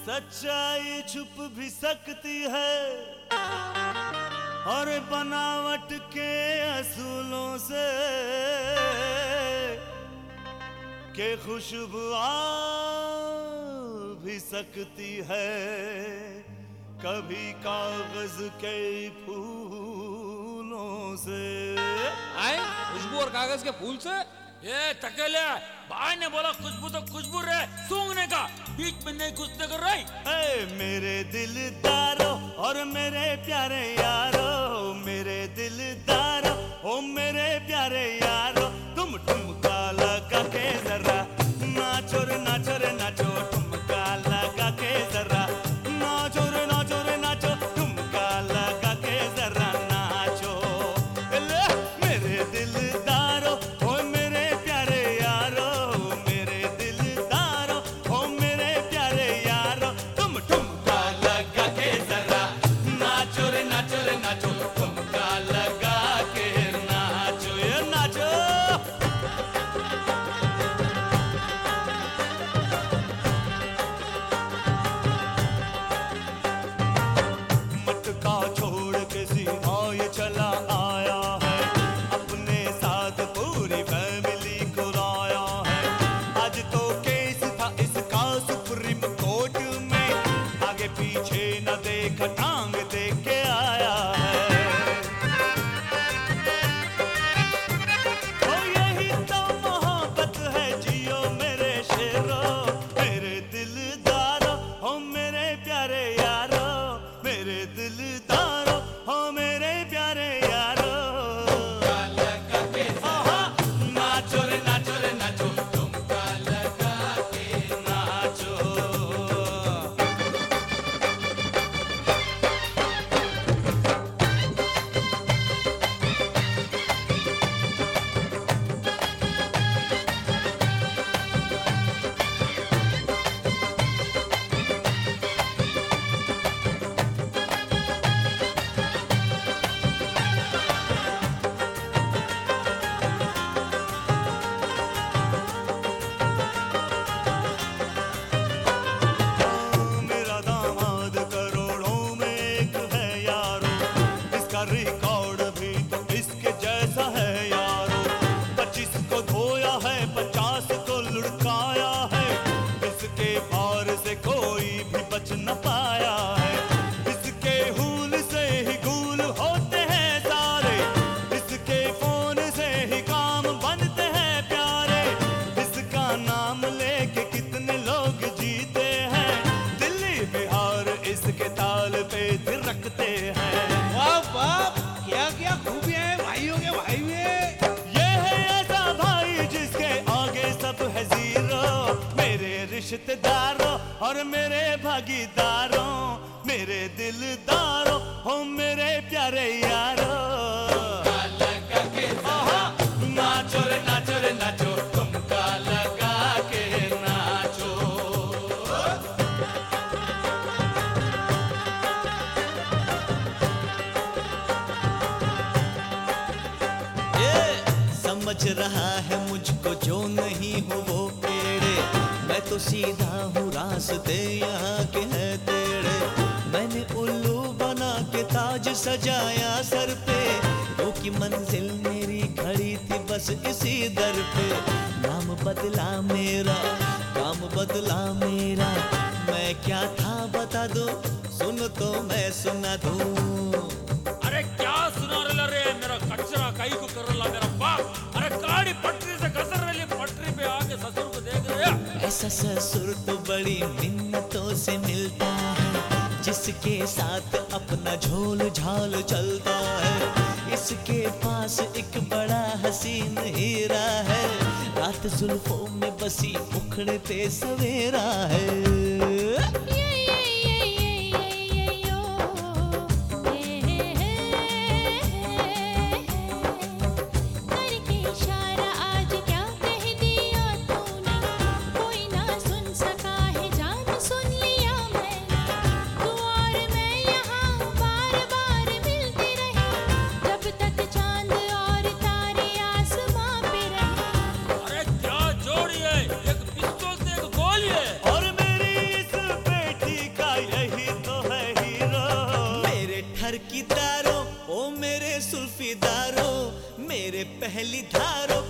सच्चाई छुप भी सकती है और बनावट के असूलों से के खुशबू आ भी सकती है कभी कागज के फूलों से। आए खुशबू और कागज के फूल से? ये तकेले भाई ने बोला खुशबू तो खुशबू रहे सूंघने का, बीच में नहीं घुसने कर रही। मेरे दिलदारों और मेरे प्यारे यारों, मेरे दिलदारों ओ मेरे प्यारे यारों, तुम ठुमका लगा के जरा नाचो रे नाचो रे नाचो, ठुमका लगा के जरा नाचो रे नाचो रे नाचो, ठुमका लगा के जरा नाचो। मेरे दिलदारों ओ मेरे प्यारे यारों, मेरे दिलदारों ओ मेरे प्यारे यारों, तुम ठुमका लगा के जरा नाचो रे नाचो रे नाचो, ठुमका लगा के नाचो ये नाचो। मटका छोड़ के सीधा ये चला आया है, अपने साथ पूरी फैमिली को लाया है। आज तो केस था इसका सुप्रीम कोर्ट में, आगे पीछे न देखा टांग देख के आया है। ओ यही तो मोहब्बत है जियो मेरे शेरों, मेरे दिलदारों ओ मेरे प्यारे यारों, मेरे दिलदारों ओ मेरे प्यारे यारों। आहा, नाचो रे नाचो रे नाचो, ठुमका लगा के नाचो। मेरा दामाद करोड़ों में एक है यारो, इसका रिकॉर्ड भी तो इसके जैसा है यारो। 25 को धोया है, 50 को लुढ़काया है, इसके पार से कोई भी बच न पाया है। इसके हुल से ही गूल होते हैं सारे, इसके फोन से ही काम बनते हैं प्यारे। इसका नाम लेके कितने लोग जीते हैं, दिल्ली बिहार इसके ताल पे थिरकते हैं। वाह वाह, क्या क्या खूबियां हैं भाइयों के भाई में। ये है ऐसा भाई जिसके आगे सब है जीरो, मेरे रिश्तेदारों और मेरे भागीदारों, मेरे दिलदारों हो मेरे प्यारे यारों। आहा, नाचो रे नाचो रे नाचो, ठुमका लगा के नाचो। ये समझ रहा है मुझको जो नहीं हो वो पेड़े, मैं तो सीधा हूँ रास्ते यहाँ के हैं टेढ़े। मैंने उल्लू बना के ताज सजाया सर पे, क्योंकि मंजिल मेरी खड़ी थी बस इसी दर पे। नाम बदला मेरा, काम बदला मेरा, मैं क्या था बता दो, सुन तो मैं सुना दूं। अरे क्या सुना रे मेरा कचरा कई को कर रहा मेरा बाप। अरे गाड़ी पटरी से घसर रही, पटरी पे आके ससुर को देख रहे। ऐसा ससुर तो बड़ी मिन्नतों से मिलता है, जिसके साथ अपना झोल झाल चलता है। इसके पास एक बड़ा हसीन हीरा है, रात जुल्फों में बसी उखड़ते सवेरा है। अरे क्या जोड़ी है, एक पिस्तौल से एक गोली है। और मेरी इस पे पहली धारो